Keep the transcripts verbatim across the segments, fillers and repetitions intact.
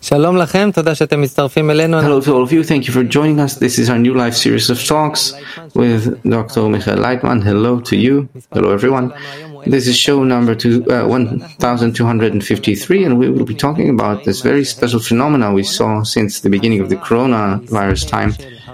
Hello to all of you. Thank you for joining us. This is our new live series of talks with Doctor Michael Leitman. Hello to you. Hello, everyone. This is show number two, uh, one thousand two hundred fifty-three, and we will be talking about this very special phenomena we saw since the beginning of the coronavirus time.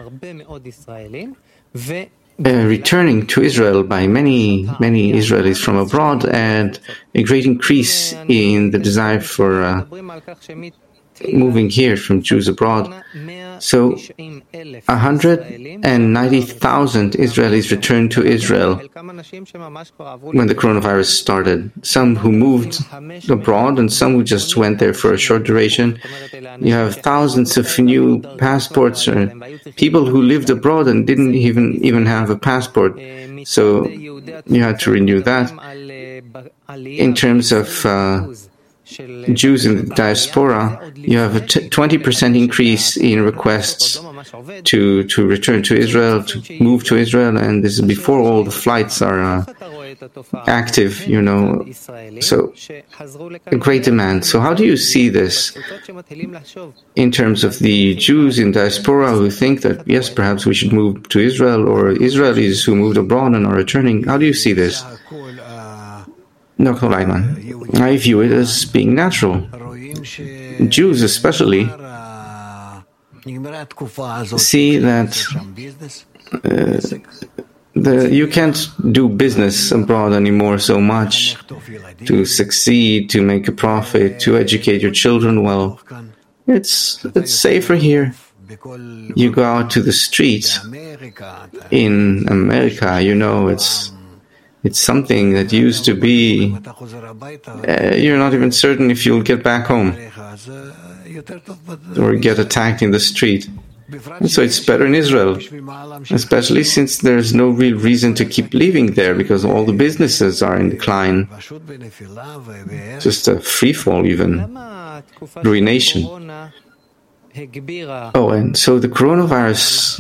Uh, returning to Israel by many, many Israelis from abroad, and a great increase in the desire for uh, moving here from Jews abroad. So, one hundred ninety thousand Israelis returned to Israel when the coronavirus started. Some who moved abroad and some who just went there for a short duration. You have thousands of new passports, or people who lived abroad and didn't even, even have a passport. So, you had to renew that. In terms of uh, Jews in the diaspora, you have a twenty percent increase in requests to to return to Israel, to move to Israel, and this is before all the flights are uh, active, you know. So, a great demand. So how do you see this in terms of the Jews in diaspora who think that, yes, perhaps we should move to Israel, or Israelis who moved abroad and are returning? How do you see this? Doctor Leitman, I view it as being natural. Jews especially see that uh, the, you can't do business abroad anymore so much to succeed, to make a profit, to educate your children well. It's, it's safer here. You go out to the streets in America, you know, it's It's something that used to be, uh, you're not even certain if you'll get back home or get attacked in the street. And so it's better in Israel, especially since there's no real reason to keep living there because all the businesses are in decline. Just a free fall even, ruination. Oh, and so the coronavirus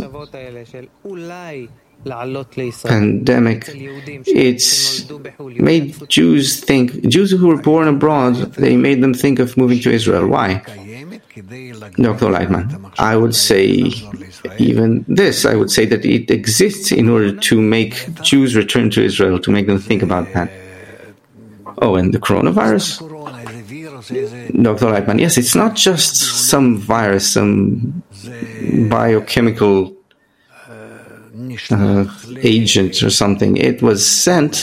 pandemic, it's made Jews think, Jews who were born abroad, they made them think of moving to Israel. Why? Doctor Leitman, I would say even this, I would say that it exists in order to make Jews return to Israel, to make them think about that. Oh, and the coronavirus? Doctor Leitman, yes, it's not just some virus, some biochemical Uh, agent or something. It was sent,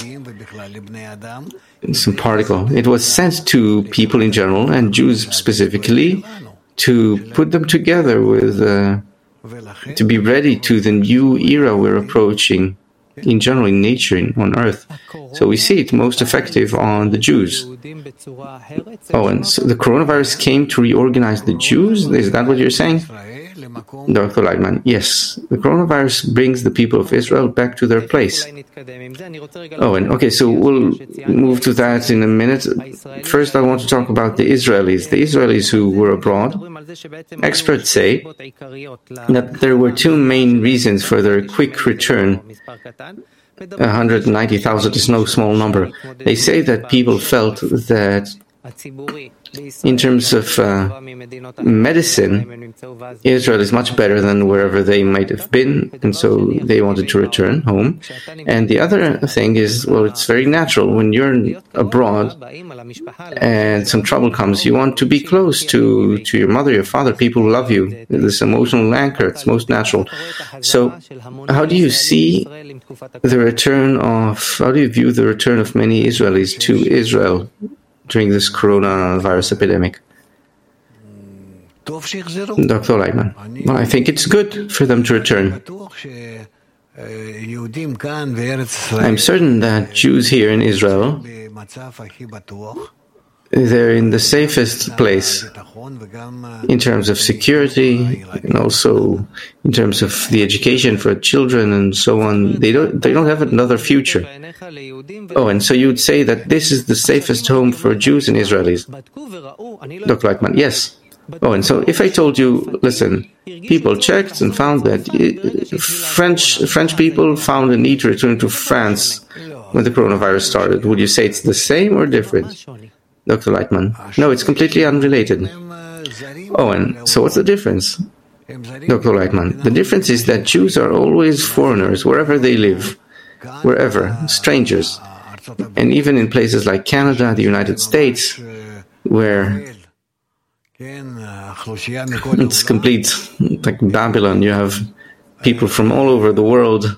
some particle, it was sent to people in general, and Jews specifically, to put them together with, uh, to be ready to the new era we're approaching, in general, in nature, on earth. So we see it most effective on the Jews. Oh, and so the coronavirus came to reorganize the Jews? Is that what you're saying? Doctor Leitman, yes, the coronavirus brings the people of Israel back to their place. Oh, and okay, so we'll move to that in a minute. First, I want to talk about the Israelis. The Israelis who were abroad. Experts say that there were two main reasons for their quick return. one hundred ninety thousand is no small number. They say that people felt that in terms of uh, medicine, Israel is much better than wherever they might have been, and so they wanted to return home. And the other thing is, well, it's very natural. When you're abroad and some trouble comes, you want to be close to, to your mother, your father, people who love you. This emotional anchor, it's most natural. So how do you see the return of, how do you view the return of many Israelis to Israel during this coronavirus epidemic? Doctor Leitman, well, I think it's good for them to return. I'm certain that Jews here in Israel, they're in the safest place in terms of security and also in terms of the education for children and so on. They don't, they don't have another future. Oh, and so you would say that this is the safest home for Jews and Israelis. Doctor Leitman, yes. Oh, and so if I told you, listen, people checked and found that French French people found a need to return to France when the coronavirus started, would you say it's the same or different? Doctor Leitman, no, it's completely unrelated. Oh, and so what's the difference? Doctor Leitman, the difference is that Jews are always foreigners wherever they live, wherever, strangers. And even in places like Canada, the United States, where it's complete, like Babylon, you have people from all over the world.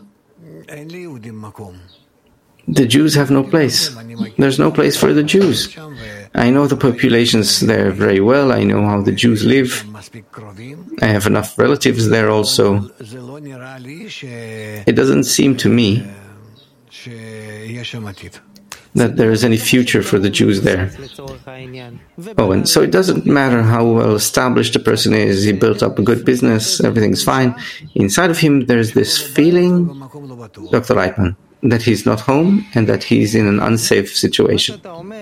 The Jews have no place. There's no place for the Jews. I know the populations there very well. I know how the Jews live. I have enough relatives there also. It doesn't seem to me that there is any future for the Jews there. Oh, and so it doesn't matter how well established a person is. He built up a good business, everything's fine. Inside of him, there's this feeling, Doctor Leitman, that he's not home and that he's in an unsafe situation.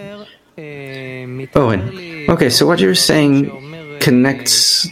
Owen, okay, so what you're saying connects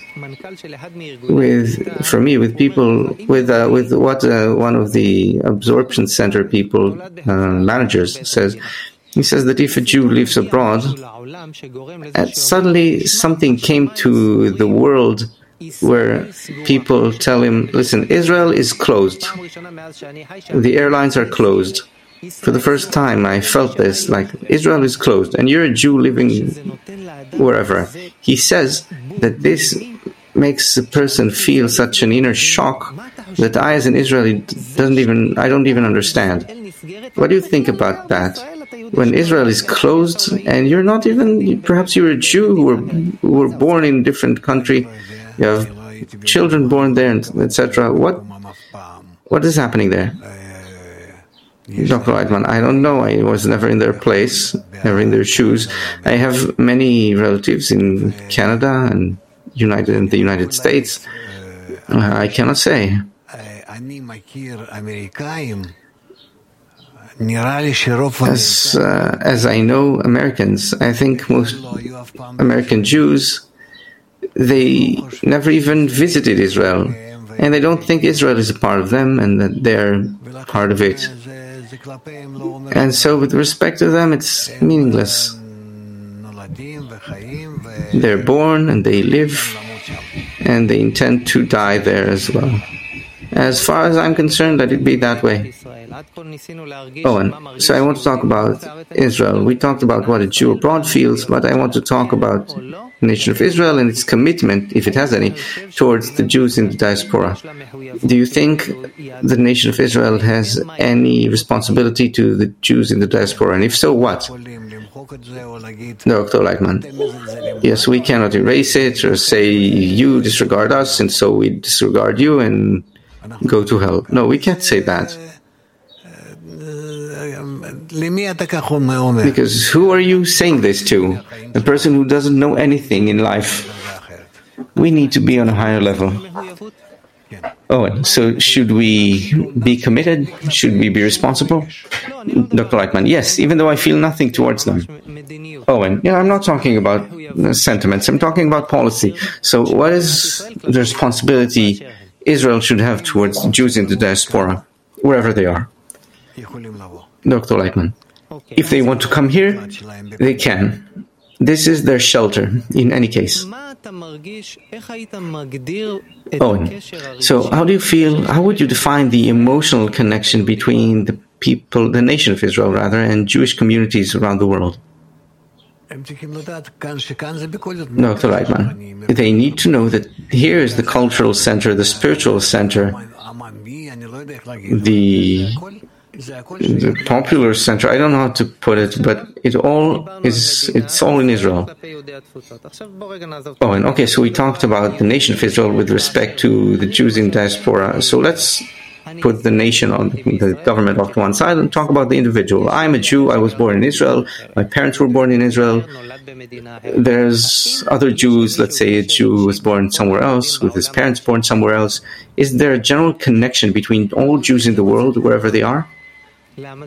with, for me, with people, with uh, with what uh, one of the absorption center people, uh, managers says. He says that if a Jew lives abroad, and suddenly something came to the world where people tell him, listen, Israel is closed. The airlines are closed. For the first time, I felt this, like, Israel is closed, and you're a Jew living wherever. He says that this makes a person feel such an inner shock that I, as an Israeli, doesn't even, I don't even understand. What do you think about that? When Israel is closed, and you're not even, perhaps you're a Jew who were, who were born in a different country, you have children born there, et cetera. What, what is happening there? Doctor Leitman, I don't know. I was never in their place, never in their shoes. I have many relatives in Canada and United in the United States. Uh, I cannot say. As, uh, as I know Americans, I think most American Jews, they never even visited Israel, and they don't think Israel is a part of them and that they're part of it. And so with respect to them, it's meaningless. They're born and they live and they intend to die there as well. As far as I'm concerned, let it be that way. Oh, and so I want to talk about Israel. We talked about what a Jew abroad feels, but I want to talk about the nation of Israel and its commitment, if it has any, towards the Jews in the diaspora. Do you think the nation of Israel has any responsibility to the Jews in the diaspora? And if so, what? Doctor Leitman. Yes, we cannot erase it or say you disregard us and so we disregard you and go to hell. No, we can't say that. Because who are you saying this to? A person who doesn't know anything in life. We need to be on a higher level. Oh, so should we be committed? Should we be responsible? Doctor Leitman, yes, even though I feel nothing towards them. Owen, yeah, I'm not talking about sentiments, I'm talking about policy. So what is the responsibility Israel should have towards the Jews in the diaspora, wherever they are? Doctor Leitman, if they want to come here, they can. This is their shelter, in any case. Owen, so how do you feel, how would you define the emotional connection between the people, the nation of Israel rather, and Jewish communities around the world? Doctor Leitman, they need to know that here is the cultural center, the spiritual center, the the popular center. I don't know how to put it, but it all is, it's all in Israel. Oh, and okay, so we talked about the nation of Israel with respect to the Jews in diaspora. So let's put the nation on the government off to one side and talk about the individual. I'm a Jew. I was born in Israel. My parents were born in Israel. There's other Jews. Let's say a Jew who was born somewhere else with his parents born somewhere else. Is there a general connection between all Jews in the world, wherever they are?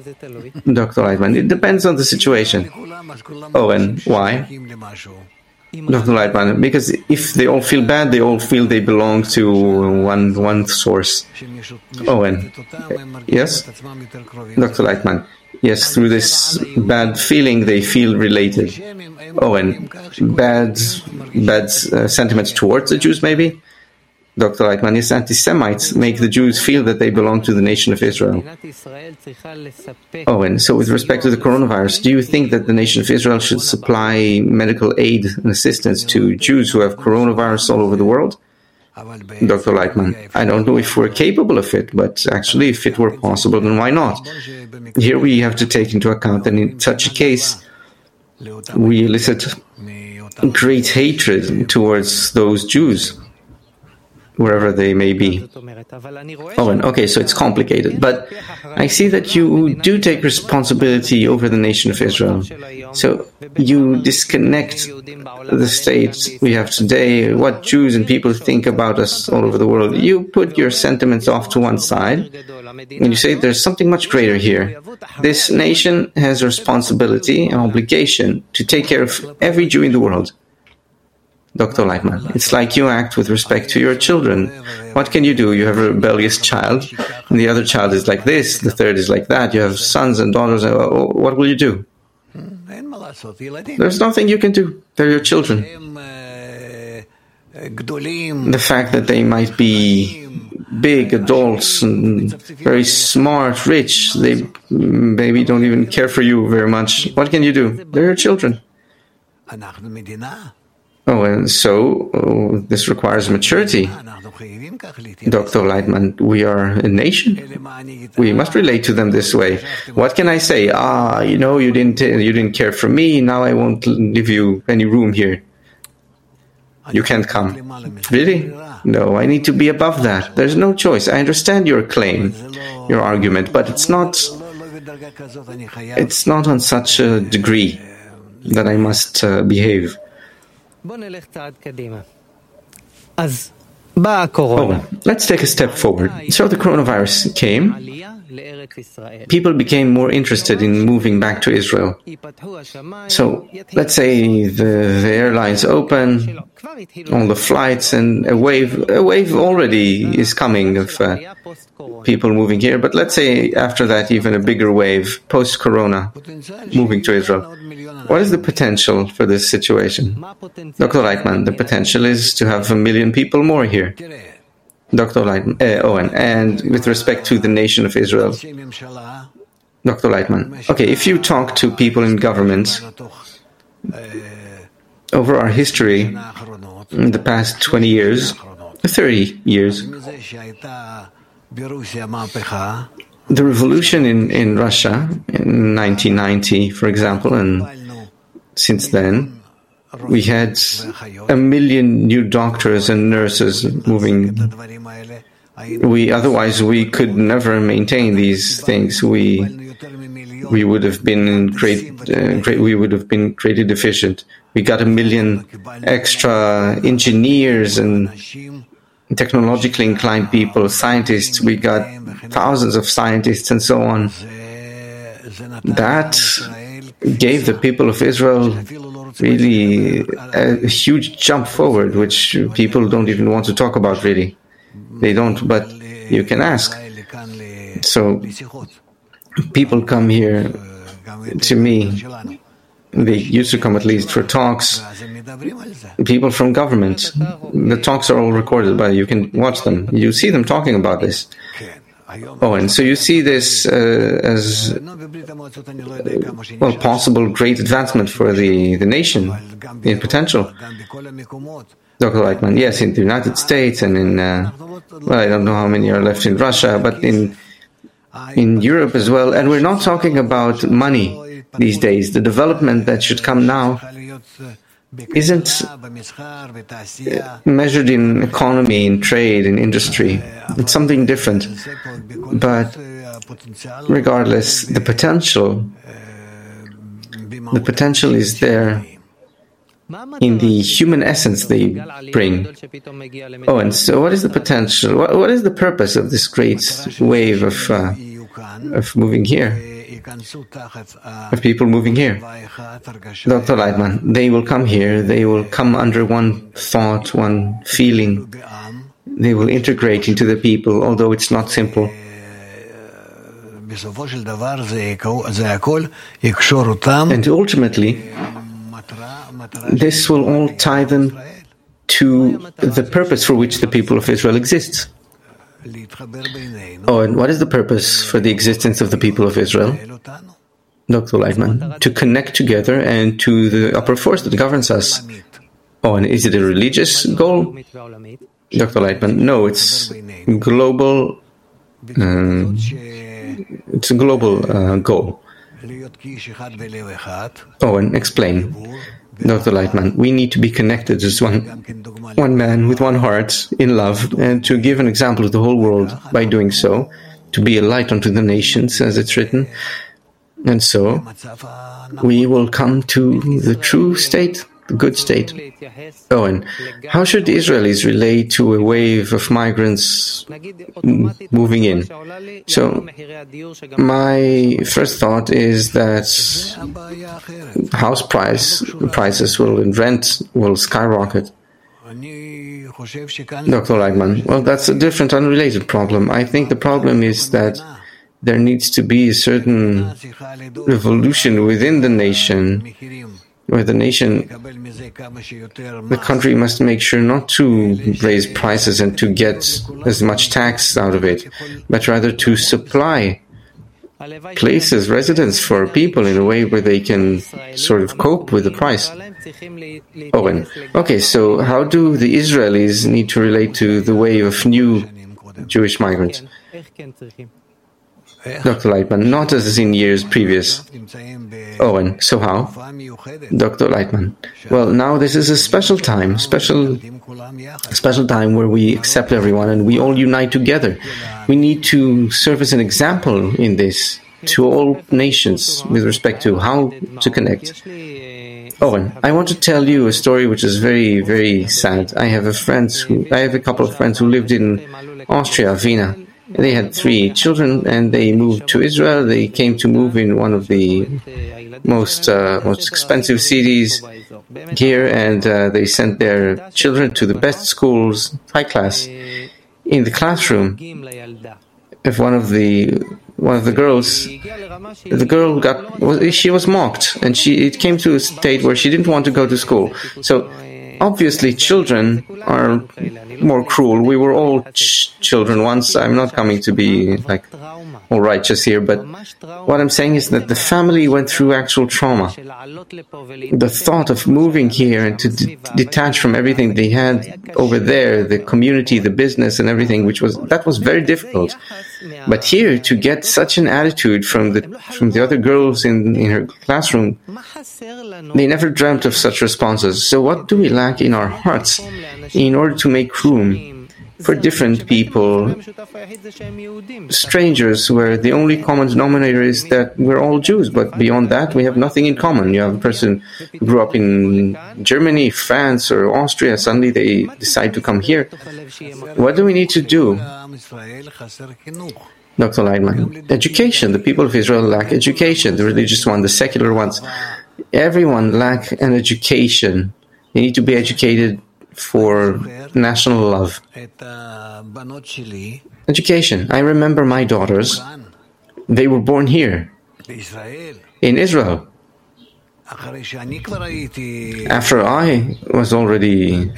Doctor Leitman, it depends on the situation. Oh, and why? Doctor Lightman, because if they all feel bad, they all feel they belong to one one source. Owen, yes? Doctor Lightman, yes, through this bad feeling, they feel related. Owen, bad, bad uh, sentiments towards the Jews, maybe? Doctor Lightman, yes, anti-Semites make the Jews feel that they belong to the nation of Israel. Oh, and so with respect to the coronavirus, do you think that the nation of Israel should supply medical aid and assistance to Jews who have coronavirus all over the world? Doctor Lightman, I don't know if we're capable of it, but actually if it were possible, then why not? Here we have to take into account that in such a case, we elicit great hatred towards those Jews, wherever they may be. Oh, and okay, so it's complicated. But I see that you do take responsibility over the nation of Israel. So you disconnect the state we have today, what Jews and people think about us all over the world. You put your sentiments off to one side, and you say there's something much greater here. This nation has a responsibility and obligation to take care of every Jew in the world. Doctor Lightman, it's like you act with respect to your children. What can you do? You have a rebellious child, and the other child is like this, the third is like that. You have sons and daughters. What will you do? There's nothing you can do. They're your children. The fact that they might be big adults and very smart, rich, they maybe don't even care for you very much. What can you do? They're your children. Oh, and so oh, this requires maturity. Doctor Lightman, we are a nation. We must relate to them this way. What can I say? Ah, you know, you didn't you didn't care for me. Now I won't give you any room here. You can't come. Really? No, I need to be above that. There's no choice. I understand your claim, your argument, but it's not. It's not on such a degree that I must uh, behave. Oh, let's take a step forward. So the coronavirus came. People became more interested in moving back to Israel. So let's say the, the airlines open, all the flights, and a wave, a wave already is coming of uh, people moving here. But let's say after that, even a bigger wave, post-corona, moving to Israel. What is the potential for this situation? Doctor Lightman, the potential is to have a million people more here. Doctor Lightman, uh, Owen, and with respect to the nation of Israel, Doctor Lightman, okay, if you talk to people in government over our history in the past twenty years, thirty years, the revolution in, in Russia in nineteen ninety, for example, and since then, we had a million new doctors and nurses moving. We otherwise we could never maintain these things. We we would have been great, uh, great. We would have been greatly deficient. We got a million extra engineers and technologically inclined people, scientists. We got thousands of scientists and so on. That gave the people of Israel really a huge jump forward, which people don't even want to talk about, really. They don't, but you can ask. So people come here to me. They used to come at least for talks. People from government. The talks are all recorded, but you can watch them. You see them talking about this. Oh, and so you see this uh, as, well, possible great advancement for the, the nation in potential. Doctor Lightman, yes, in the United States and in, uh, well, I don't know how many are left in Russia, but in in Europe as well. And we're not talking about money these days. The development that should come now isn't measured in economy, in trade, in industry. It's something different. But regardless, the potential, the potential is there in the human essence they bring. Oh, and so what is the potential? What, what is the purpose of this great wave of uh, of moving here? of people moving here. Doctor Leitman, they will come here, they will come under one thought, one feeling. They will integrate into the people, although it's not simple. And ultimately, this will all tie them to the purpose for which the people of Israel exists. Oh, and what is the purpose for the existence of the people of Israel? Doctor Leitman, to connect together and to the upper force that governs us. Oh, and is it a religious goal? Doctor Leitman, no, it's global. Um, it's a global uh, goal. Oh, and explain. Doctor Leitman, we need to be connected as one, one man with one heart in love, and to give an example to the whole world by doing so, to be a light unto the nations, as it's written. And so, we will come to the true state, the good state. Oh, and how should the Israelis relate to a wave of migrants moving in? So, my first thought is that house price prices will and rent will skyrocket. Doctor Leitman, well, that's a different, unrelated problem. I think the problem is that there needs to be a certain revolution within the nation, where the nation, the country must make sure not to raise prices and to get as much tax out of it, but rather to supply places, residence for people in a way where they can sort of cope with the price. Owen, okay, so how do the Israelis need to relate to the wave of new Jewish migrants? Doctor Leitman, not as in years previous. Owen, so how? Doctor Leitman, well, now this is a special time, special, special time where we accept everyone and we all unite together. We need to serve as an example in this to all nations with respect to how to connect. Owen, I want to tell you a story which is very, very sad. I have a friend who, I have a couple of friends who lived in Austria, Vienna. They had three children, and they moved to Israel. They came to move in one of the most uh, most expensive cities here, and uh, they sent their children to the best schools, high class. In the classroom, if one of the one of the girls, the girl got was, she was mocked, and she it came to a state where she didn't want to go to school. So obviously, children are more cruel. We were all ch- children once. I'm not coming to be like all righteous here, but what I'm saying is that the family went through actual trauma. The thought of moving here and to d- detach from everything they had over there, the community, the business, and everything, which was that was very difficult. But here, to get such an attitude from the from the other girls in, in her classroom, they never dreamt of such responses. So what do we lack in our hearts in order to make room for different people, strangers, where the only common denominator is that we're all Jews, but beyond that we have nothing in common? You have a person who grew up in Germany, France, or Austria, suddenly they decide to come here. What do we need to do? Doctor Leitman, education. The people of Israel lack education, the religious one, the secular ones. Everyone lack an education. They need to be educated for national love. Education. I remember my daughters. They were born here, in Israel. After I was already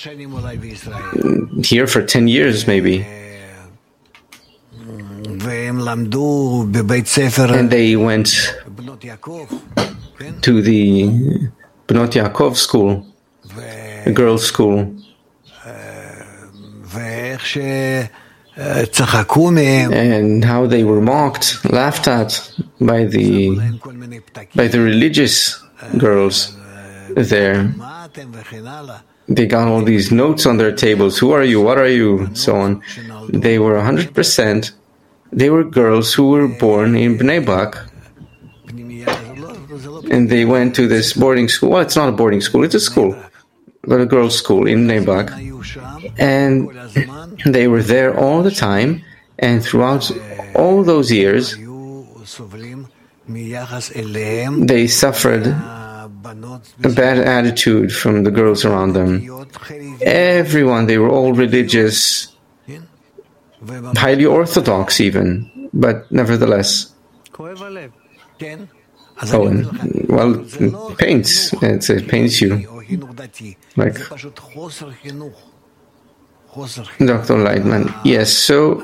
here for ten years, maybe. And they went to the Bnot Yaakov school, a girls' school. And how they were mocked, laughed at by the by the religious girls there. They got all these notes on their tables. Who are you? What are you? So on. They were one hundred percent. They were girls who were born in Bnei Brak. And they went to this boarding school. Well, it's not a boarding school, it's a school. But a girls' school in Bnei Brak. And they were there all the time. And throughout all those years, They suffered a bad attitude from the girls around them. Everyone, they were all religious, highly orthodox even, but nevertheless. Oh, and, well, it pains. It's, it pains you. Like Doctor Lightman. Yes, so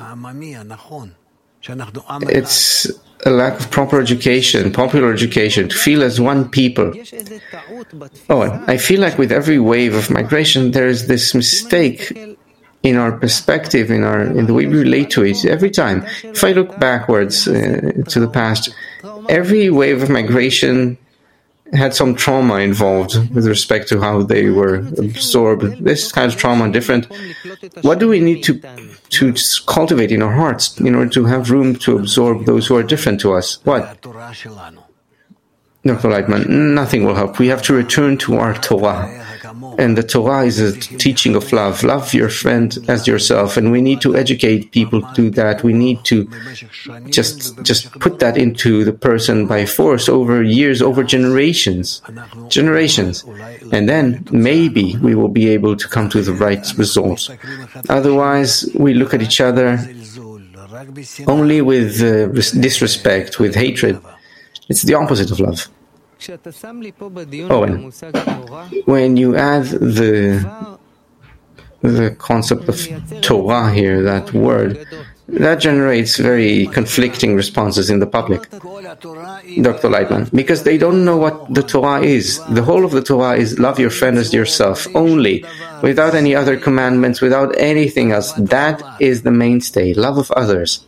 it's a lack of proper education, popular education, to feel as one people. Oh, and I feel like with every wave of migration, there is this mistake in our perspective, in our in the way we relate to it. Every time, if I look backwards uh, to the past, every wave of migration had some trauma involved with respect to how they were absorbed. This kind of trauma different. What do we need to to cultivate in our hearts in order to have room to absorb those who are different to us? What? Doctor Lightman, nothing will help. We have to return to our Torah. And the Torah is a teaching of love. Love your friend as yourself. And we need to educate people to do that. We need to just just put that into the person by force over years, over generations. Generations. And then maybe we will be able to come to the right results. Otherwise, we look at each other only with uh, disrespect, with hatred. It's the opposite of love. Oh, and when you add the the concept of Torah here, that word, that generates very conflicting responses in the public. Doctor Lightman, because they don't know what the Torah is. The whole of the Torah is love your friend as yourself, only, without any other commandments, without anything else. That is the mainstay, love of others.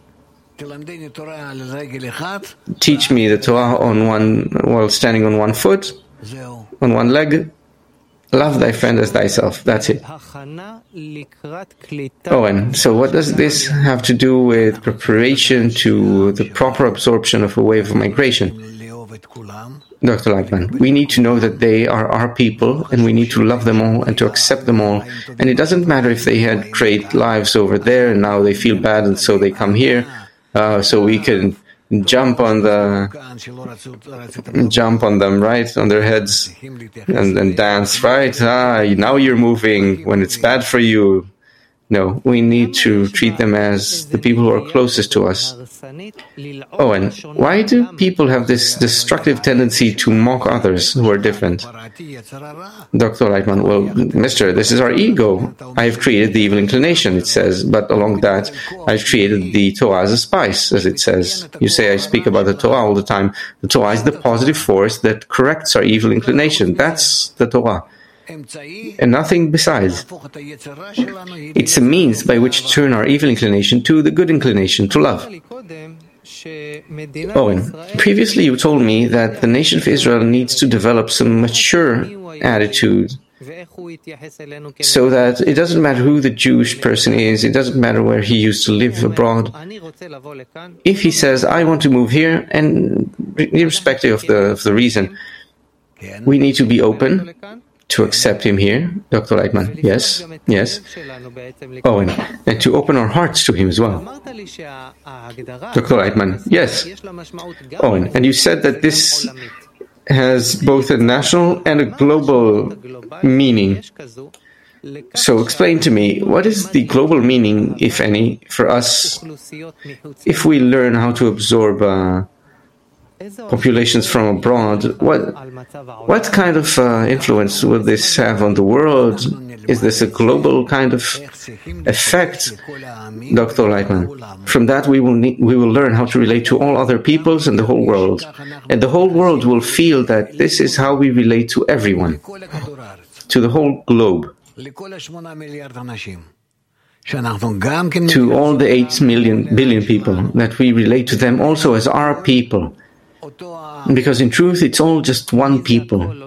Teach me the Torah on one, while standing on one foot, on one leg. Love thy friend as thyself. That's it. Oh, and so what does this have to do with preparation to the proper absorption of a wave of migration? Doctor Lightman, we need to know that they are our people, and we need to love them all and to accept them all. And it doesn't matter if they had great lives over there and now they feel bad and so they come here. Uh, so we can jump on the jump on them, right, on their heads, and, and dance, right? Ah, now you're moving when it's bad for you. No, we need to treat them as the people who are closest to us. Oh, and why do people have this destructive tendency to mock others who are different? Doctor Lightman, well, mister, this is our ego. I've created the evil inclination, it says, but along that, I've created the Torah as a spice, as it says. You say I speak about the Torah all the time. The Torah is the positive force that corrects our evil inclination. That's the Torah. And nothing besides. It's a means by which to turn our evil inclination to the good inclination, to love. Owen, previously you told me that the nation of Israel needs to develop some mature attitude so that it doesn't matter who the Jewish person is, it doesn't matter where he used to live abroad. If he says, I want to move here, and irrespective of the, of the reason, we need to be open to accept him here. Doctor Lightman, yes, yes. Oh, and, and to open our hearts to him as well. Doctor Lightman, yes. Oh, and, and you said that this has both a national and a global meaning. So explain to me, what is the global meaning, if any, for us, if we learn how to absorb uh, populations from abroad? What what kind of uh, influence will this have on the world? Is this a global kind of effect? Doctor Lightman, from that we will need, we will learn how to relate to all other peoples and the whole world. And the whole world will feel that this is how we relate to everyone, to the whole globe. To all the eight million billion people, that we relate to them also as our people. Because in truth, it's all just one people.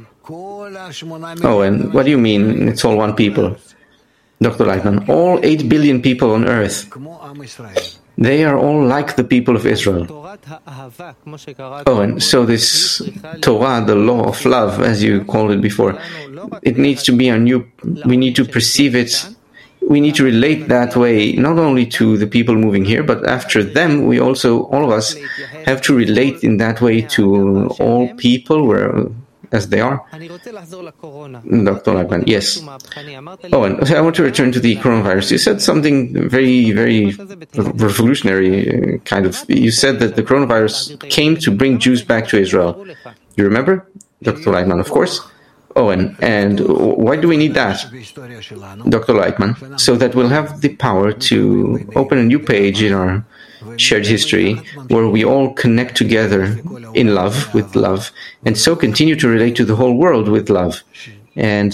Oh, and what do you mean it's all one people? Doctor Lightman, all eight billion people on earth, they are all like the people of Israel. Oh, and so this Torah, the law of love, as you called it before, it needs to be our new, we need to perceive it we need to relate that way not only to the people moving here, but after them, we also, all of us, have to relate in that way to all people where, as they are. Doctor Leitman, yes. Oh, and I want to return to the coronavirus. You said something very, very revolutionary, kind of. You said that the coronavirus came to bring Jews back to Israel. You remember? Doctor Leitman, of course. Owen, and why do we need that? Doctor Leitman, so that we'll have the power to open a new page in our shared history where we all connect together in love, with love, and so continue to relate to the whole world with love. And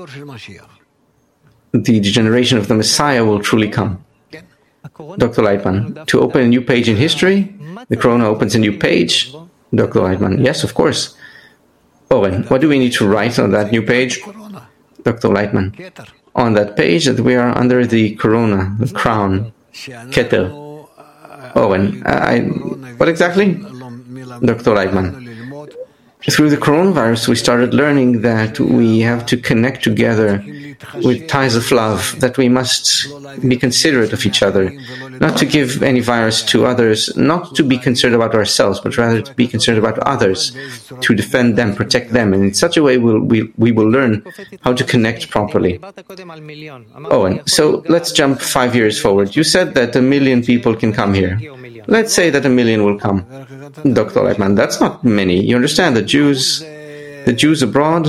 the generation of the Messiah will truly come. Doctor Leitman, to open a new page in history, the Corona opens a new page. Doctor Leitman, yes, of course. Owen, what do we need to write on that new page? Doctor Leitman, on that page that we are under the corona, the crown, Keter. Owen, I, what exactly? Doctor Leitman, through the coronavirus we started learning that we have to connect together with ties of love, that we must be considerate of each other, not to give any virus to others, not to be concerned about ourselves, but rather to be concerned about others, to defend them, protect them, and in such a way we'll, we, we will learn how to connect properly. Oh, and so let's jump five years forward. You said that a million people can come here. Let's say that a million will come. Doctor Leitman, that's not many. You understand, the Jews, the Jews abroad,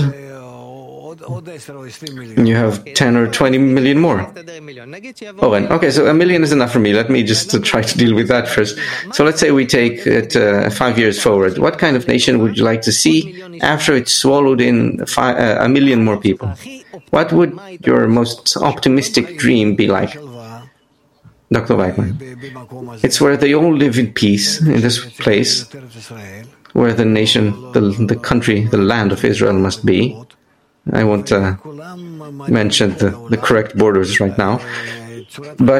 you have ten or twenty million more. Oh, and okay, so a million is enough for me. Let me just uh, try to deal with that first. So let's say we take it uh, five years forward. What kind of nation would you like to see after it's swallowed in five, uh, a million more people? What would your most optimistic dream be like? Doctor Leitman, it's where they all live in peace, in this place, where the nation, the, the country, the land of Israel must be. I won't uh, mention the, the correct borders right now, but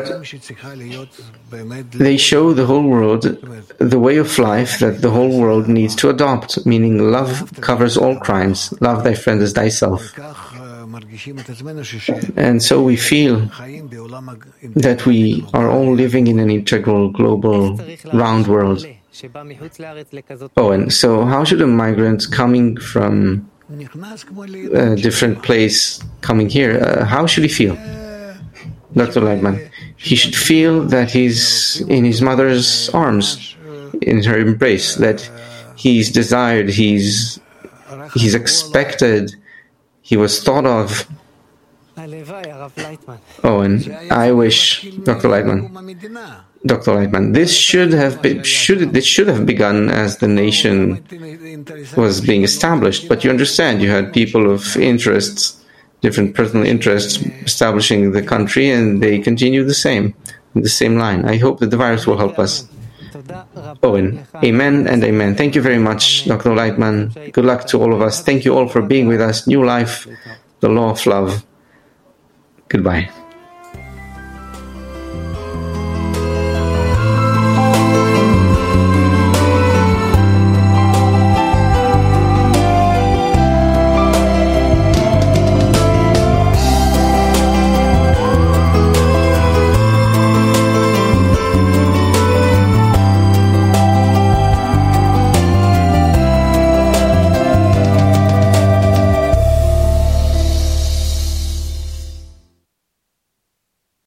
they show the whole world the way of life that the whole world needs to adopt, meaning love covers all crimes, love thy friend as thyself. And so we feel that we are all living in an integral, global, round world. Oh, and so how should a migrant coming from a different place coming here, uh, how should he feel? Doctor Leitman, he should feel that he's in his mother's arms, in her embrace, that he's desired, he's he's expected, he was thought of. Oh, and I wish, Doctor Leitman, Doctor Leitman, this should have been, should this should have begun as the nation was being established. But you understand, you had people of interests, different personal interests, establishing the country, and they continue the same, the same line. I hope that the virus will help us. Owen, amen and amen. Thank you very much, Doctor Leitman. Good luck to all of us. Thank you all for being with us. New life, the law of love. Goodbye.